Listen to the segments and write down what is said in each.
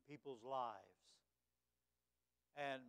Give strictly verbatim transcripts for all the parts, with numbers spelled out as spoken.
people's lives. And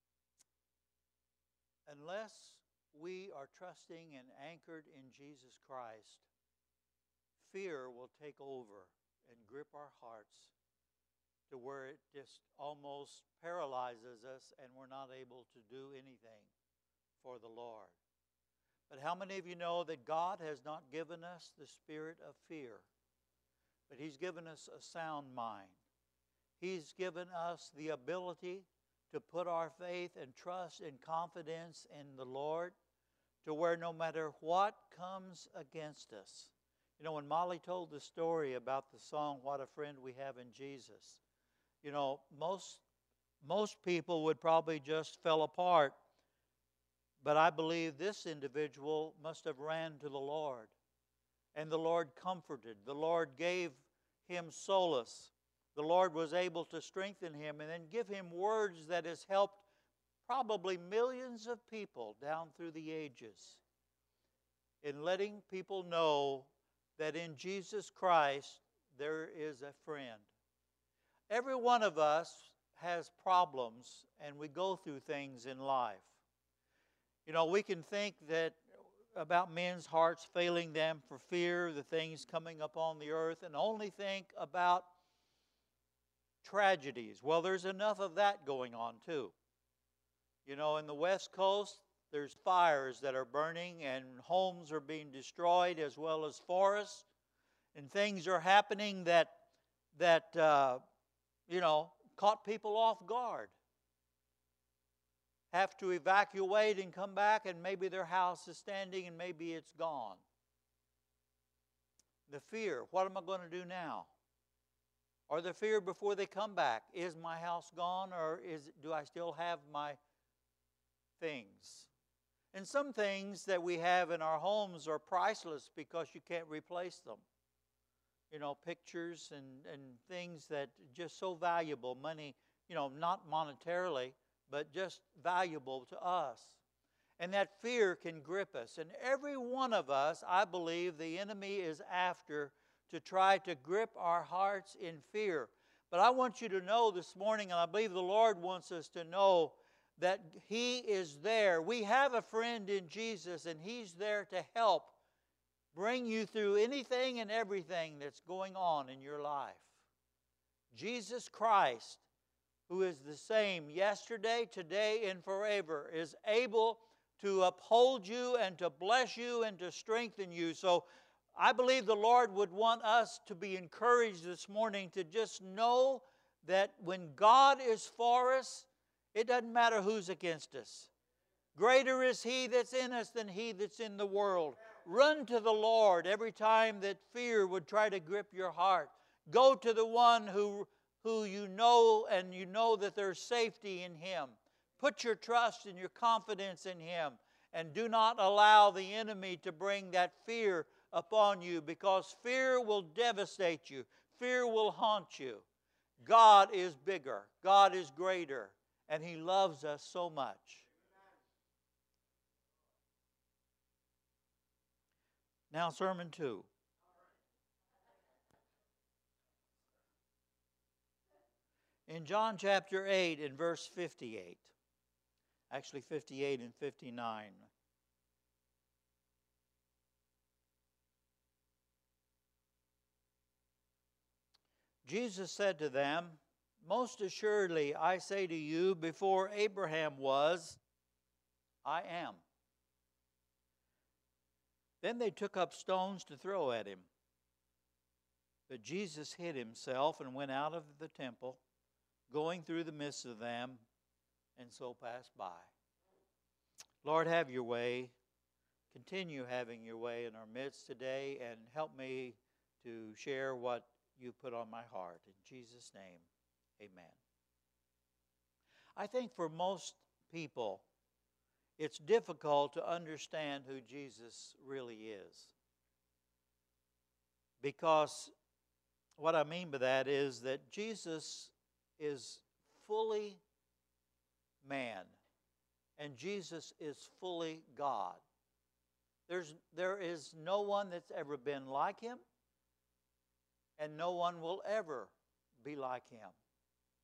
unless we are trusting and anchored in Jesus Christ, fear will take over and grip our hearts to where it just almost paralyzes us and we're not able to do anything for the Lord. But how many of you know that God has not given us the spirit of fear, but He's given us a sound mind? He's given us the ability to put our faith and trust and confidence in the Lord, to where no matter what comes against us. You know, when Molly told the story about the song, What a Friend We Have in Jesus, you know, most, most people would probably just fell apart. But I believe this individual must have ran to the Lord. And the Lord comforted. The Lord gave him solace. The Lord was able to strengthen him and then give him words that has helped probably millions of people down through the ages in letting people know that in Jesus Christ there is a friend. Every one of us has problems and we go through things in life. You know, we can think that about men's hearts failing them for fear, the things coming upon the earth, and only think about tragedies. Well, there's enough of that going on too. You know, in the West Coast, there's fires that are burning and homes are being destroyed as well as forests. And things are happening that, that uh, you know, caught people off guard. Have to evacuate and come back, and maybe their house is standing and maybe it's gone. The fear, what am I going to do now? Or the fear before they come back, is my house gone, or is do I still have my things? And some things that we have in our homes are priceless because you can't replace them. You know, pictures and, and things that are just so valuable, money, you know, not monetarily, but just valuable to us. And that fear can grip us. And every one of us, I believe, the enemy is after to try to grip our hearts in fear. But I want you to know this morning, and I believe the Lord wants us to know, that He is there. We have a friend in Jesus, and He's there to help bring you through anything and everything that's going on in your life. Jesus Christ, who is the same yesterday, today, and forever, is able to uphold you and to bless you and to strengthen you. So I believe the Lord would want us to be encouraged this morning to just know that when God is for us, it doesn't matter who's against us. Greater is He that's in us than he that's in the world. Run to the Lord every time that fear would try to grip your heart. Go to the one who, who you know, and you know that there's safety in Him. Put your trust and your confidence in Him. And do not allow the enemy to bring that fear upon you, because fear will devastate you. Fear will haunt you. God is bigger. God is greater. And He loves us so much. Now, sermon two. In John chapter eight, in verse fifty-eight, actually fifty-eight and fifty-nine. Jesus said to them, "Most assuredly, I say to you, before Abraham was, I am." Then they took up stones to throw at Him. But Jesus hid Himself and went out of the temple, going through the midst of them, and so passed by. Lord, have your way. Continue having your way in our midst today, and help me to share what you put on my heart. In Jesus' name, amen. I think for most people, it's difficult to understand who Jesus really is. Because what I mean by that is that Jesus is fully man, and Jesus is fully God. There's, there is no one that's ever been like Him, and no one will ever be like Him.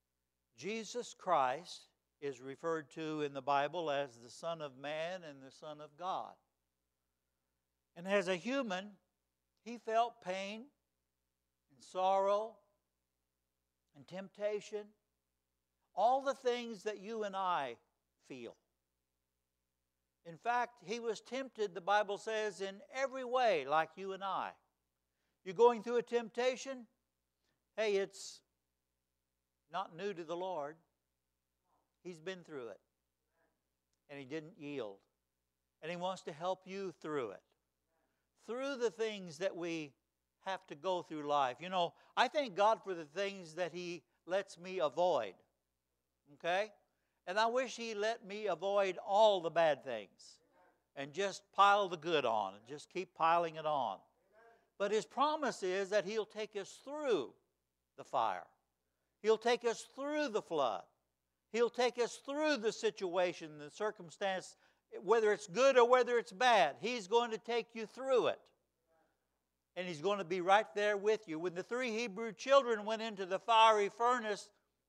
Jesus Christ is referred to in the Bible as the Son of Man and the Son of God. And as a human, he felt pain and sorrow and temptation, all the things that you and I feel. In fact, he was tempted, the Bible says, in every way like you and I. You're going through a temptation? Hey, it's not new to the Lord. He's been through it. And he didn't yield. And he wants to help you through it. Through the things that we have to go through life. You know, I thank God for the things that he lets me avoid. Okay? And I wish he let me avoid all the bad things and just pile the good on and just keep piling it on. But his promise is that he'll take us through the fire. He'll take us through the flood. He'll take us through the situation, the circumstance, whether it's good or whether it's bad. He's going to take you through it. And he's going to be right there with you. When the three Hebrew children went into the fiery furnace,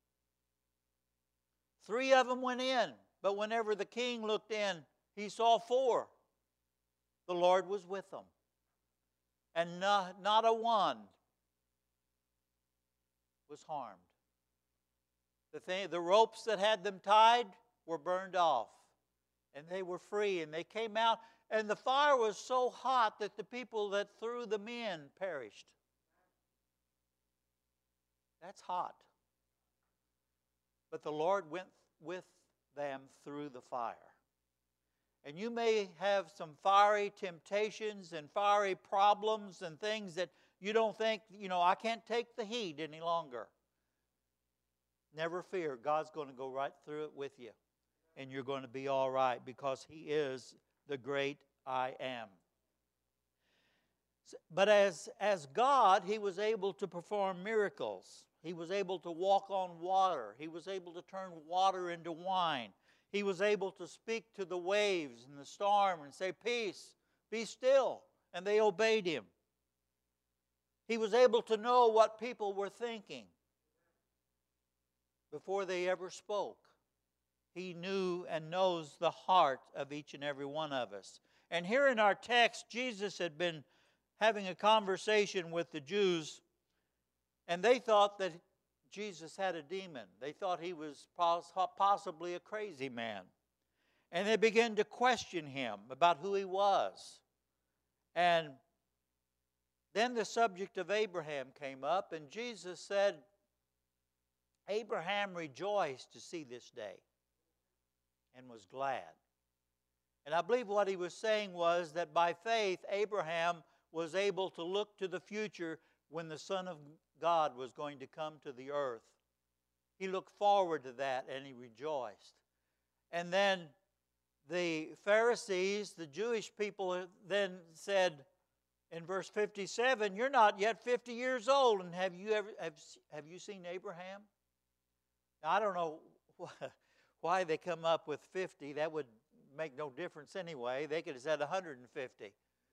three of them went in. But whenever the king looked in, he saw four. The Lord was with them. And not, not a one was harmed. The, thing, the ropes that had them tied were burned off. And they were free. And they came out. And the fire was so hot that the people that threw them in perished. That's hot. But the Lord went with them through the fire. And you may have some fiery temptations and fiery problems and things that you don't think, you know, I can't take the heat any longer. Never fear. God's going to go right through it with you. And you're going to be all right because he is the great I am. But as, as God, he was able to perform miracles. He was able to walk on water. He was able to turn water into wine. He was able to speak to the waves and the storm and say, peace, be still. And they obeyed him. He was able to know what people were thinking before they ever spoke. He knew and knows the heart of each and every one of us. And here in our text, Jesus had been having a conversation with the Jews, and they thought that Jesus had a demon. They thought he was possibly a crazy man. And they began to question him about who he was. And then the subject of Abraham came up, and Jesus said, Abraham rejoiced to see this day and was glad. And I believe what he was saying was that by faith, Abraham was able to look to the future when the Son of God was going to come to the earth. He looked forward to that and he rejoiced. And then the Pharisees, the Jewish people, then said in verse fifty-seven, you're not yet fifty years old, and have you ever have, have you seen Abraham? Now, I don't know why they come up with fifty. That would make no difference anyway. They could have said one hundred fifty.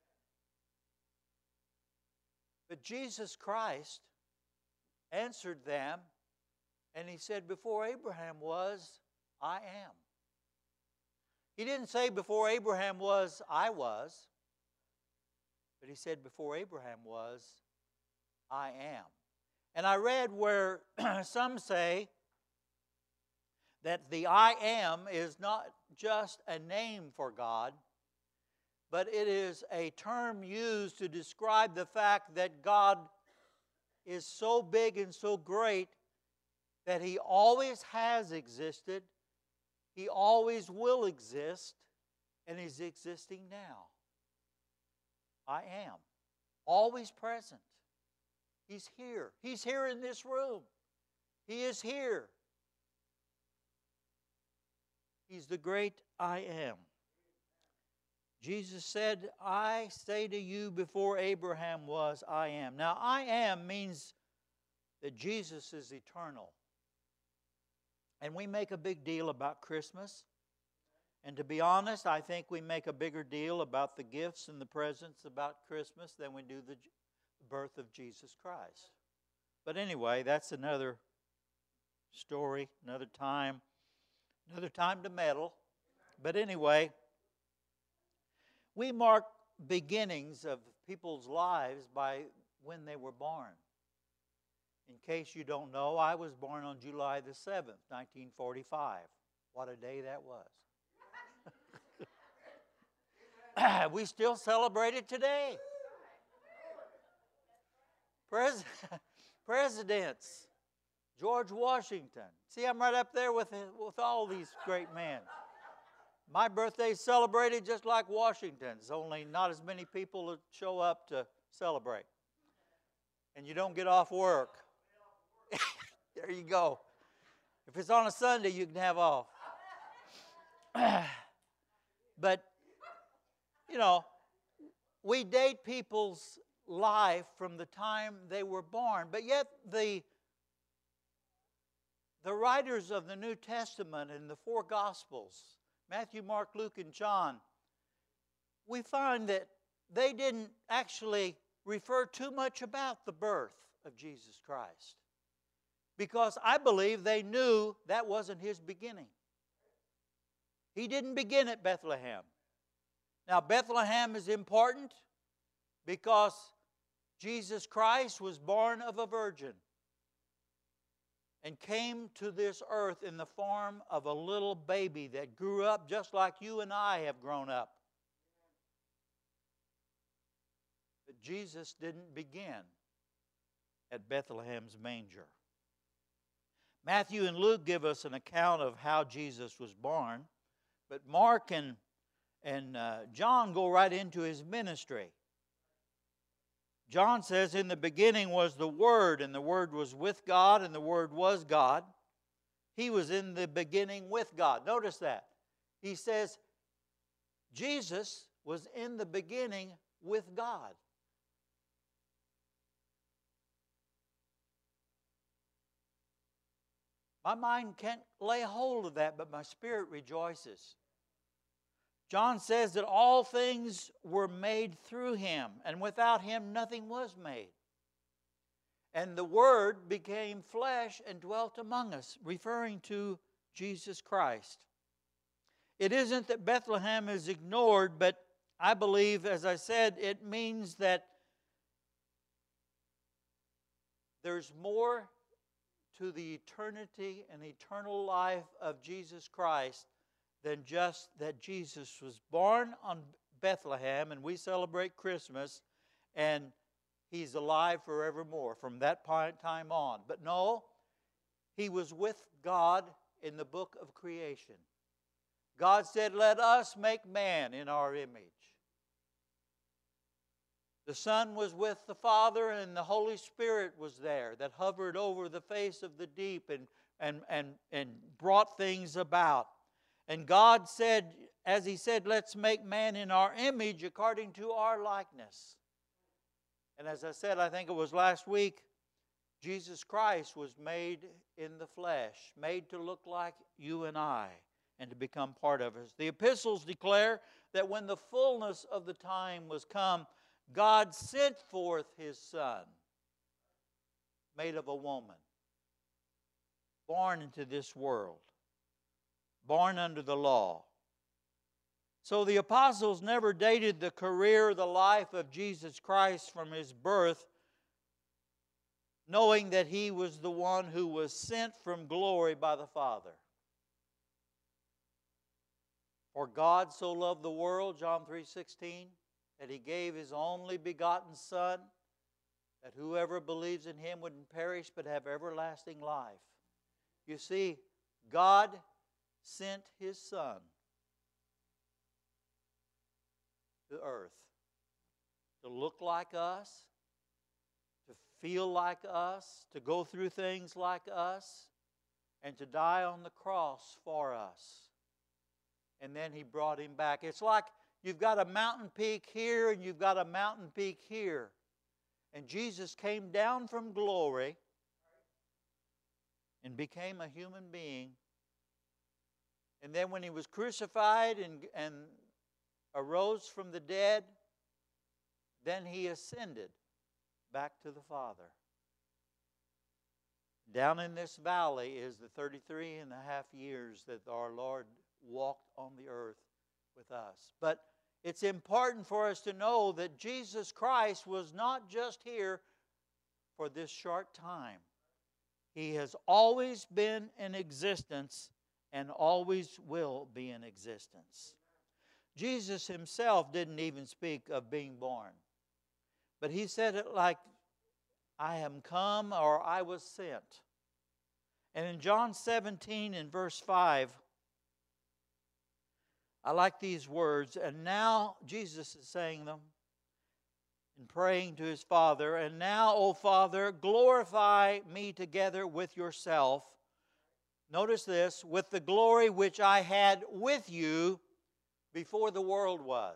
But Jesus Christ answered them, and he said, before Abraham was, I am. He didn't say before Abraham was, I was. But he said before Abraham was, I am. And I read where some say that the I am is not just a name for God, but it is a term used to describe the fact that God is so big and so great that he always has existed, he always will exist, and is existing now. I am. Always present. He's here. He's here in this room. He is here. He's the great I am. Jesus said, I say to you before Abraham was, I am. Now, I am means that Jesus is eternal. And we make a big deal about Christmas. And to be honest, I think we make a bigger deal about the gifts and the presents about Christmas than we do the birth of Jesus Christ. But anyway, that's another story, another time, another time to meddle. But anyway, we mark beginnings of people's lives by when they were born. In case you don't know, I was born on July the seventh, nineteen forty-five. What a day that was. We still celebrate it today. Pres- presidents, George Washington. See, I'm right up there with, with all these great men. My birthday is celebrated just like Washington's, only not as many people that show up to celebrate. And you don't get off work. There you go. If it's on a Sunday, you can have off. But, you know, we date people's life from the time they were born. But yet the, the writers of the New Testament and the four Gospels, Matthew, Mark, Luke, and John, we find that they didn't actually refer too much about the birth of Jesus Christ. Because I believe they knew that wasn't His beginning. He didn't begin at Bethlehem. Now, Bethlehem is important because Jesus Christ was born of a virgin and came to this earth in the form of a little baby that grew up just like you and I have grown up. But Jesus didn't begin at Bethlehem's manger. Matthew and Luke give us an account of how Jesus was born, but Mark and, and uh, John go right into His ministry. John says, in the beginning was the Word, and the Word was with God, and the Word was God. He was in the beginning with God. Notice that. He says, Jesus was in the beginning with God. My mind can't lay hold of that, but my spirit rejoices. John says that all things were made through Him, and without Him nothing was made. And the Word became flesh and dwelt among us, referring to Jesus Christ. It isn't that Bethlehem is ignored, but I believe, as I said, it means that there's more to the eternity and eternal life of Jesus Christ than just that Jesus was born on Bethlehem and we celebrate Christmas and He's alive forevermore from that time on. But no, He was with God in the book of creation. God said, let us make man in our image. The Son was with the Father, and the Holy Spirit was there that hovered over the face of the deep and, and, and, and brought things about. And God said, as He said, let's make man in our image according to our likeness. And as I said, I think it was last week, Jesus Christ was made in the flesh, made to look like you and I, and to become part of us. The epistles declare that when the fullness of the time was come, God sent forth His Son, made of a woman, born into this world, born under the law. So the apostles never dated the career, the life of Jesus Christ from His birth, knowing that He was the one who was sent from glory by the Father. For God so loved the world, John three sixteen, that He gave His only begotten Son, that whoever believes in Him wouldn't perish but have everlasting life. You see, God sent His Son to earth to look like us, to feel like us, to go through things like us, and to die on the cross for us. And then He brought Him back. It's like you've got a mountain peak here and you've got a mountain peak here. And Jesus came down from glory and became a human being. And then when He was crucified and, and arose from the dead, then He ascended back to the Father. Down in this valley is the thirty-three and a half years that our Lord walked on the earth with us. But it's important for us to know that Jesus Christ was not just here for this short time. He has always been in existence and always will be in existence. Jesus himself didn't even speak of being born. But he said it like, I am come, or I was sent. And in John seventeen in verse five, I like these words. And now, Jesus is saying them and praying to his Father. And now, O Father, glorify me together with yourself. Notice this, with the glory which I had with you before the world was.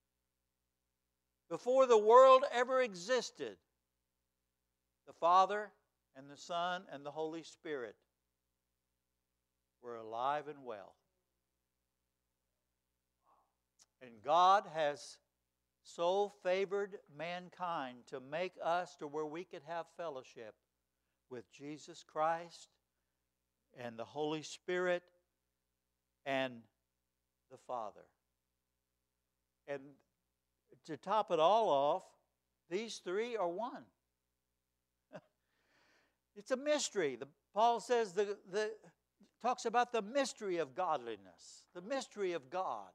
Before the world ever existed, the Father and the Son and the Holy Spirit were alive and well. And God has so favored mankind to make us to where we could have fellowship with Jesus Christ and the Holy Spirit and the Father. And to top it all off, these three are one. It's a mystery. The, Paul says the, the talks about the mystery of godliness, the mystery of God.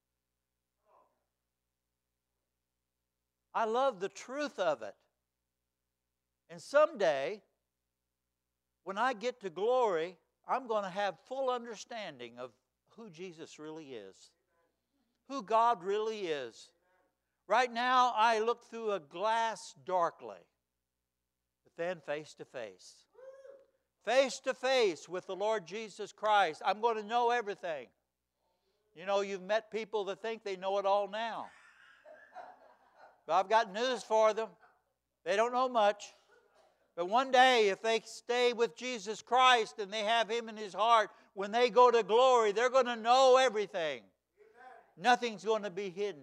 I love the truth of it. And someday, when I get to glory, I'm going to have full understanding of who Jesus really is, who God really is. Right now, I look through a glass darkly, but then face to face. Face to face with the Lord Jesus Christ. I'm going to know everything. You know, you've met people that think they know it all now. But I've got news for them. They don't know much. But one day, if they stay with Jesus Christ and they have Him in His heart, when they go to glory, they're going to know everything. Nothing's going to be hidden.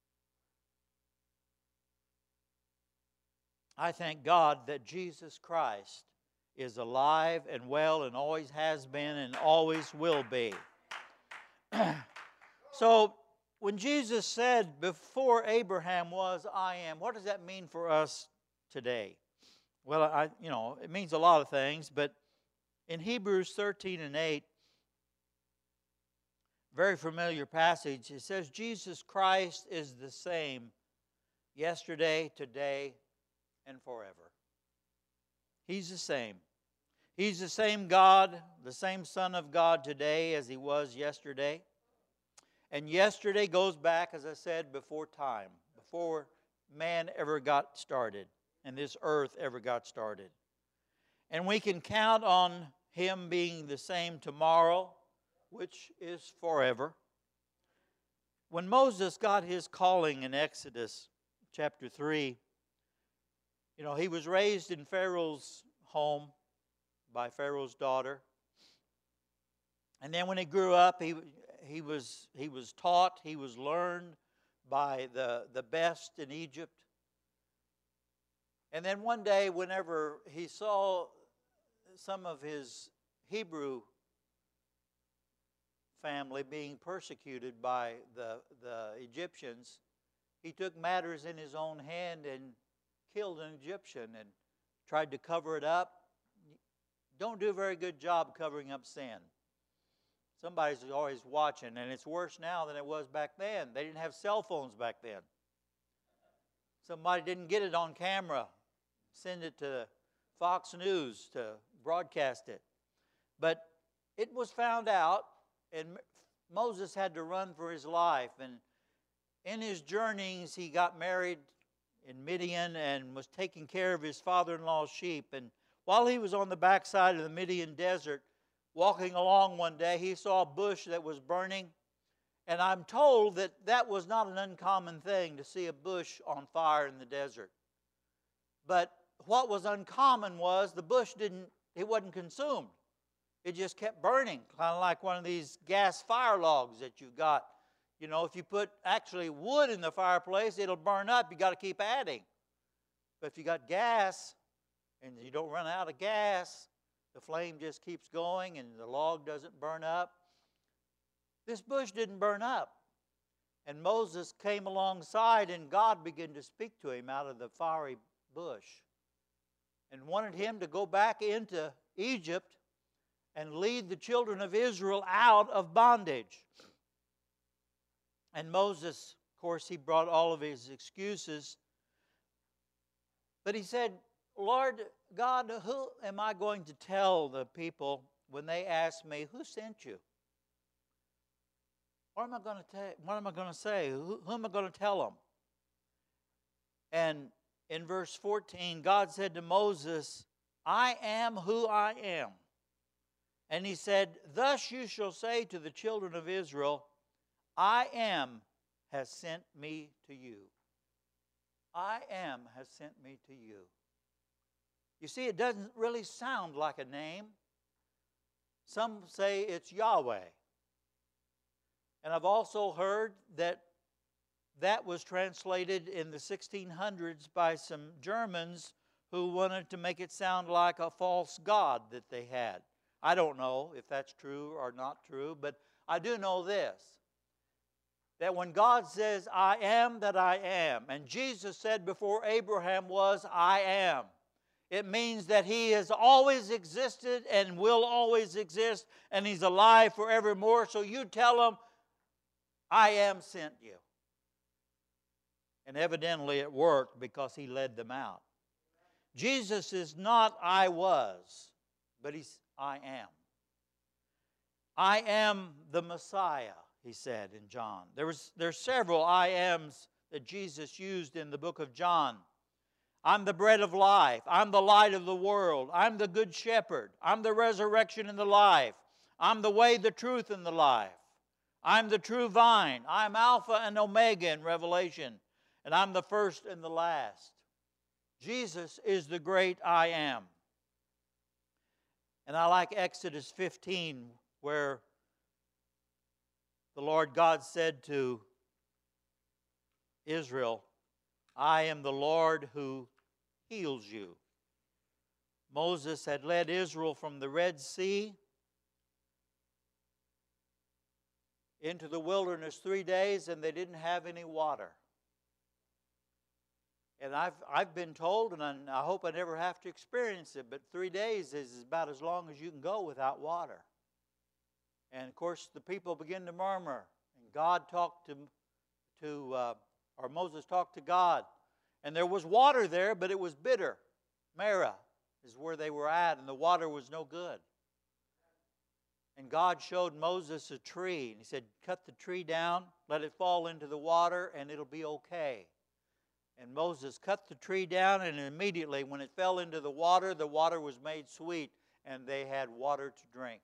I thank God that Jesus Christ is alive and well and always has been and always will be. So, when Jesus said, before Abraham was, I am, what does that mean for us today? Well, I, you know, it means a lot of things, but in Hebrews thirteen and eight, very familiar passage, it says, Jesus Christ is the same yesterday, today, and forever. He's the same. He's the same God, the same Son of God today as He was yesterday. And yesterday goes back, as I said, before time, before man ever got started and this earth ever got started. And we can count on Him being the same tomorrow, which is forever. When Moses got his calling in Exodus chapter three, you know, he was raised in Pharaoh's home by Pharaoh's daughter. And then when he grew up, he he was he was taught, he was learned by the, the best in Egypt. And then one day, whenever he saw some of his Hebrew family being persecuted by the, the Egyptians, he took matters in his own hand and killed an Egyptian and tried to cover it up. Don't do a very good job covering up sin. Somebody's always watching, and it's worse now than it was back then. They didn't have cell phones back then. Somebody didn't get it on camera, send it to Fox News to broadcast it. But it was found out, and Moses had to run for his life. And in his journeyings, he got married in Midian and was taking care of his father-in-law's sheep. And while he was on the backside of the Midian desert, walking along one day, he saw a bush that was burning. And I'm told that that was not an uncommon thing to see a bush on fire in the desert. But what was uncommon was the bush didn't, it wasn't consumed. It just kept burning, kind of like one of these gas fire logs that you've got. You know, if you put actually wood in the fireplace, it'll burn up. You got to keep adding. But if you got gas and you don't run out of gas, the flame just keeps going and the log doesn't burn up. This bush didn't burn up. And Moses came alongside, and God began to speak to him out of the fiery bush and wanted him to go back into Egypt and lead the children of Israel out of bondage. And Moses, of course, he brought all of his excuses. But he said, Lord God, who am I going to tell the people when they ask me, who sent you? What am I going to tell? What am I going to say? Who, who am I going to tell them? And in verse fourteen, God said to Moses, I am who I am. And he said, thus you shall say to the children of Israel, I am has sent me to you. I am has sent me to you. You see, it doesn't really sound like a name. Some say it's Yahweh. And I've also heard that that was translated in the sixteen hundreds by some Germans who wanted to make it sound like a false god that they had. I don't know if that's true or not true, but I do know this, that when God says, I am that I am, and Jesus said before Abraham was, I am, it means that He has always existed and will always exist, and He's alive forevermore. So you tell Him, I am sent you. And evidently it worked because He led them out. Jesus is not I was, but He's I am. I am the Messiah, He said in John. There was there's several I ams that Jesus used in the book of John. I'm the bread of life. I'm the light of the world. I'm the good shepherd. I'm the resurrection and the life. I'm the way, the truth, and the life. I'm the true vine. I'm Alpha and Omega in Revelation. And I'm the first and the last. Jesus is the great I am. And I like Exodus fifteen, where the Lord God said to Israel, I am the Lord who heals you. Moses had led Israel from the Red Sea into the wilderness three days, and they didn't have any water. And I've, I've been told, and I, I hope I never have to experience it, but three days is about as long as you can go without water. And, of course, the people begin to murmur. And God talked to, to uh, or Moses talked to God. And there was water there, but it was bitter. Marah is where they were at, and the water was no good. And God showed Moses a tree. And He said, cut the tree down, let it fall into the water, and it'll be okay. And Moses cut the tree down, and immediately when it fell into the water, the water was made sweet, and they had water to drink.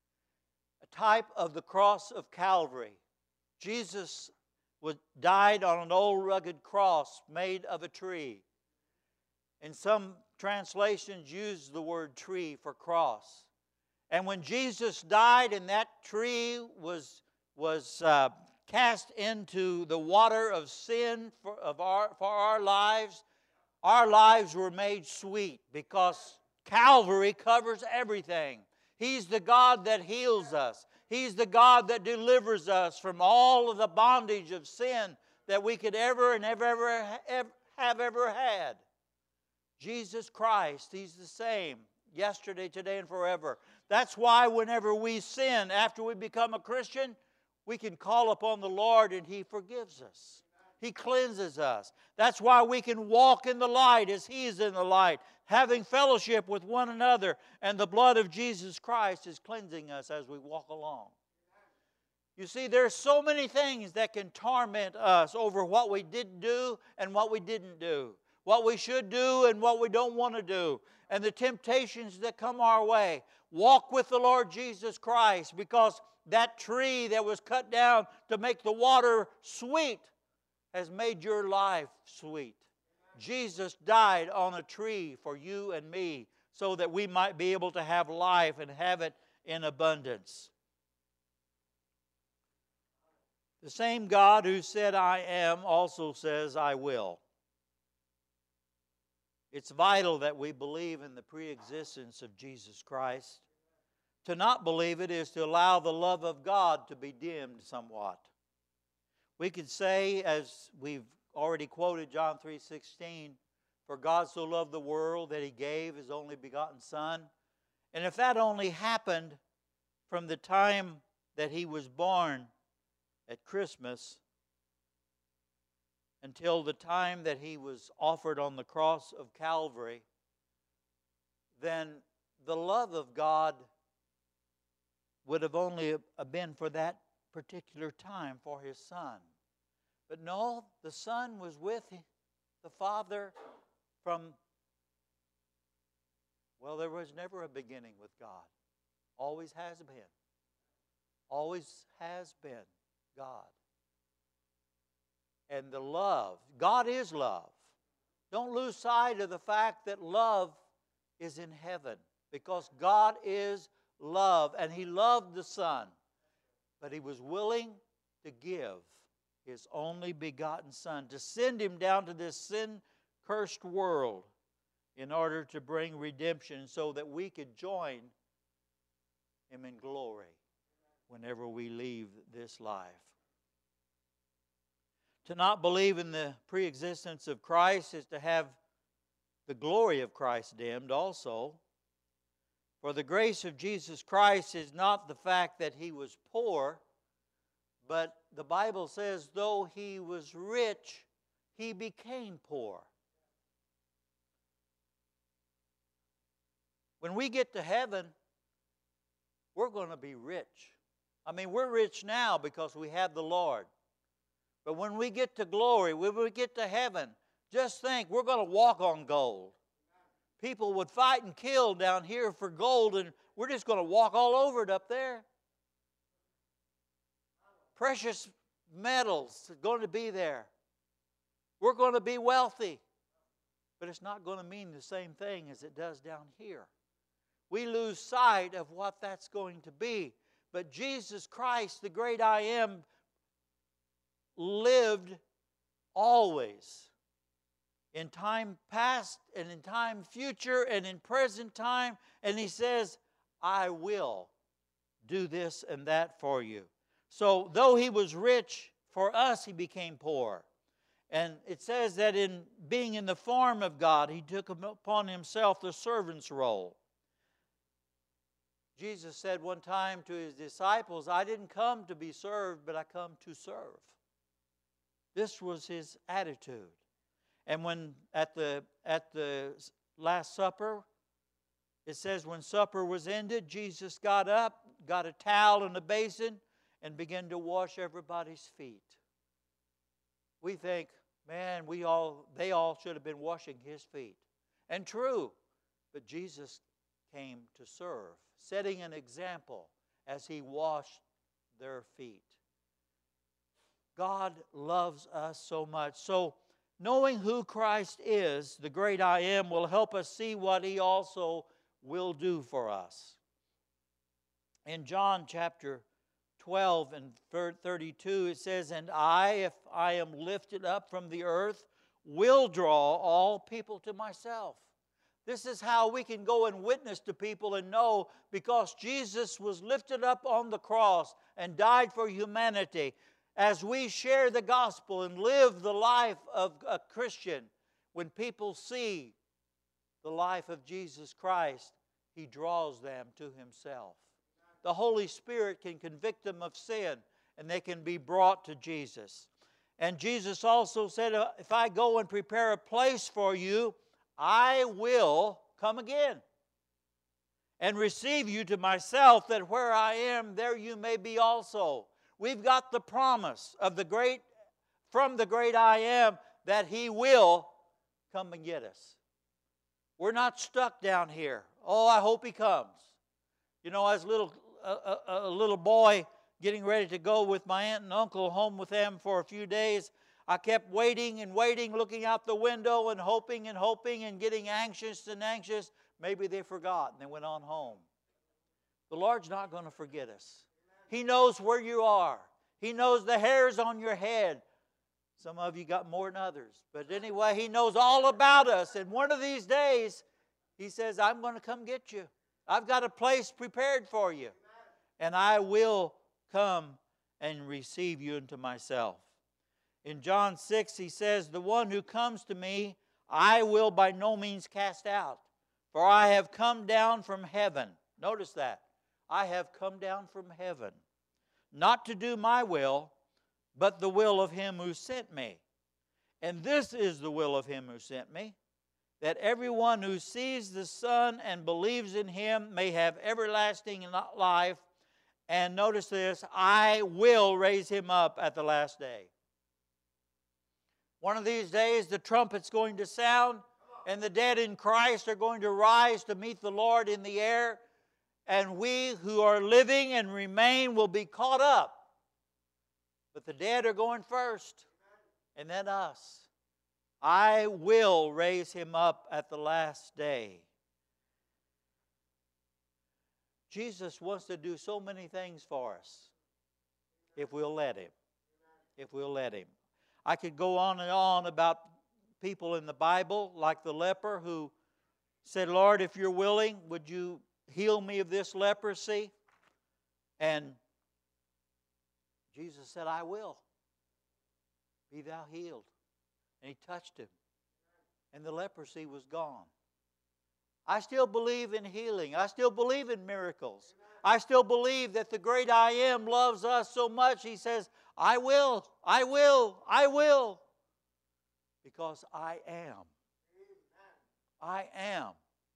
A type of the cross of Calvary. Jesus was, died on an old rugged cross made of a tree. And some translations use the word tree for cross. And when Jesus died and that tree was, was uh, cast into the water of sin for, of our, for our lives, our lives were made sweet because Calvary covers everything. He's the God that heals us. He's the God that delivers us from all of the bondage of sin that we could ever and ever, ever, ever have ever had. Jesus Christ, He's the same yesterday, today, and forever. That's why whenever we sin after we become a Christian, we can call upon the Lord and He forgives us. He cleanses us. That's why we can walk in the light as He is in the light, having fellowship with one another, and the blood of Jesus Christ is cleansing us as we walk along. You see, there's so many things that can torment us over what we didn't do and what we didn't do, what we should do and what we don't want to do, and the temptations that come our way. Walk with the Lord Jesus Christ, because that tree that was cut down to make the water sweet has made your life sweet. Jesus died on a tree for you and me so that we might be able to have life and have it in abundance. The same God who said, I am, also says, I will. It's vital that we believe in the pre-existence of Jesus Christ. To not believe it is to allow the love of God to be dimmed somewhat. We could say, as we've already quoted John three sixteen, for God so loved the world that He gave His only begotten Son. And if that only happened from the time that He was born at Christmas until the time that He was offered on the cross of Calvary, then the love of God would have only been for that particular time for His Son. But no, the Son was with the Father from, well, there was never a beginning with God. Always has been. Always has been God. And the love, God is love. Don't lose sight of the fact that love is in heaven, because God is love, and He loved the Son, but He was willing to give His only begotten Son, to send Him down to this sin-cursed world in order to bring redemption so that we could join Him in glory whenever we leave this life. To not believe in the pre-existence of Christ is to have the glory of Christ dimmed also. For the grace of Jesus Christ is not the fact that He was poor, but the Bible says, though He was rich, He became poor. When we get to heaven, we're going to be rich. I mean, we're rich now because we have the Lord. But when we get to glory, when we get to heaven, just think, we're going to walk on gold. People would fight and kill down here for gold, and we're just going to walk all over it up there. Precious metals are going to be there. We're going to be wealthy. But it's not going to mean the same thing as it does down here. We lose sight of what that's going to be. But Jesus Christ, the great I Am, lived always, in time past and in time future and in present time, and He says, I will do this and that for you. So though He was rich, for us He became poor. And it says that in being in the form of God, He took upon Himself the servant's role. Jesus said one time to His disciples, I didn't come to be served, but I come to serve. This was His attitude. And when at the at the Last Supper, it says when supper was ended, Jesus got up, got a towel and a basin, and began to wash everybody's feet. We think, man, we all they all should have been washing His feet. And true, but Jesus came to serve, setting an example as He washed their feet. God loves us so much. So knowing who Christ is, the great I Am, will help us see what He also will do for us. In John chapter twelve and thirty-two, it says, and I, if I am lifted up from the earth, will draw all people to myself. This is how we can go and witness to people and know, because Jesus was lifted up on the cross and died for humanity. As we share the gospel and live the life of a Christian, when people see the life of Jesus Christ, He draws them to Himself. The Holy Spirit can convict them of sin, and they can be brought to Jesus. And Jesus also said, if I go and prepare a place for you, I will come again and receive you to myself, that where I am, there you may be also. We've got the promise of the great, from the great I Am, that He will come and get us. We're not stuck down here. Oh, I hope He comes. You know, as a little, a, a, a little boy getting ready to go with my aunt and uncle home with them for a few days, I kept waiting and waiting, looking out the window and hoping and hoping and getting anxious and anxious. Maybe they forgot and they went on home. The Lord's not going to forget us. He knows where you are. He knows the hairs on your head. Some of you got more than others. But anyway, He knows all about us. And one of these days, He says, I'm going to come get you. I've got a place prepared for you. And I will come and receive you into myself. In John six, He says, the one who comes to me, I will by no means cast out. For I have come down from heaven. Notice that. I have come down from heaven. Not to do my will, but the will of Him who sent me. And this is the will of Him who sent me, that everyone who sees the Son and believes in Him may have everlasting life. And notice this, I will raise him up at the last day. One of these days the trumpet's going to sound, and the dead in Christ are going to rise to meet the Lord in the air. And we who are living and remain will be caught up. But the dead are going first, and then us. I will raise him up at the last day. Jesus wants to do so many things for us if we'll let Him. If we'll let Him. I could go on and on about people in the Bible, like the leper who said, Lord, if you're willing, would you heal me of this leprosy? And Jesus said, I will. Be thou healed. And He touched him. And the leprosy was gone. I still believe in healing. I still believe in miracles. I still believe that the great I Am loves us so much, He says, I will, I will, I will. Because I am. I am.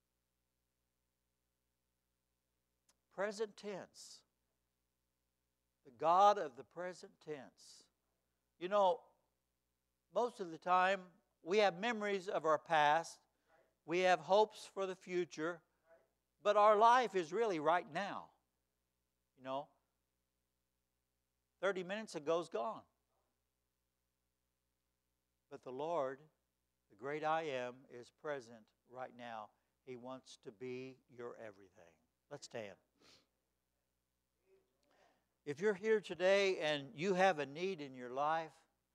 Present tense. The God of the present tense. You know, most of the time we have memories of our past. We have hopes for the future. But our life is really right now. You know, thirty minutes ago is gone. But the Lord, the great I Am, is present right now. He wants to be your everything. Let's stand. If you're here today and you have a need in your life,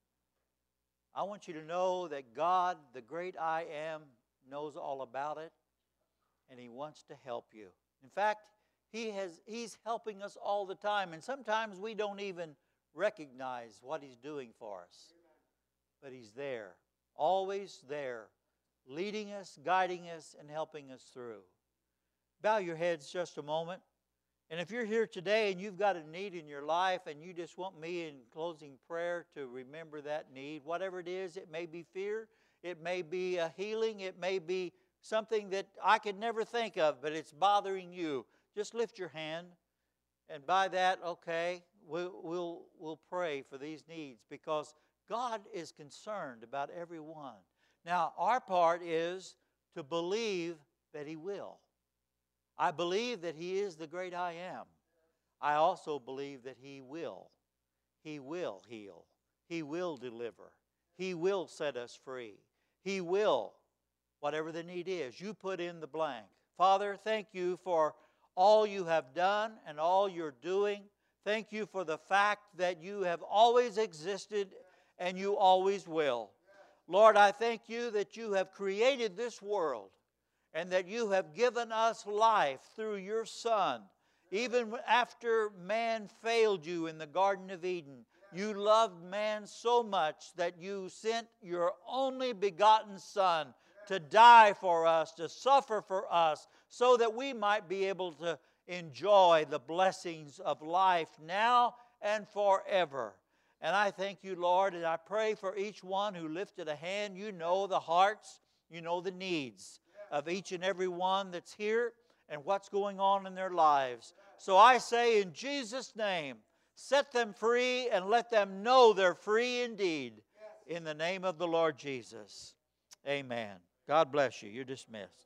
I want you to know that God, the great I Am, knows all about it, and He wants to help you. In fact, He has, He's helping us all the time, and sometimes we don't even recognize what He's doing for us. But He's there, always there, leading us, guiding us, and helping us through. Bow your heads just a moment. And if you're here today and you've got a need in your life and you just want me in closing prayer to remember that need, whatever it is, it may be fear, it may be a healing, it may be something that I could never think of, but it's bothering you. Just lift your hand, and by that, okay, we'll, we'll, we'll pray for these needs because God is concerned about every one. Now, our part is to believe that He will. I believe that He is the great I Am. I also believe that He will. He will heal. He will deliver. He will set us free. He will, whatever the need is. You put in the blank. Father, thank You for all You have done and all You're doing. Thank You for the fact that You have always existed and You always will. Lord, I thank You that You have created this world and that You have given us life through Your Son. Even after man failed You in the Garden of Eden, You loved man so much that You sent Your only begotten Son to die for us, to suffer for us, so that we might be able to enjoy the blessings of life now and forever. And I thank You, Lord, and I pray for each one who lifted a hand. You know the hearts, You know the needs of each and every one that's here and what's going on in their lives. So I say in Jesus' name, set them free and let them know they're free indeed. In the name of the Lord Jesus. Amen. God bless you. You're dismissed.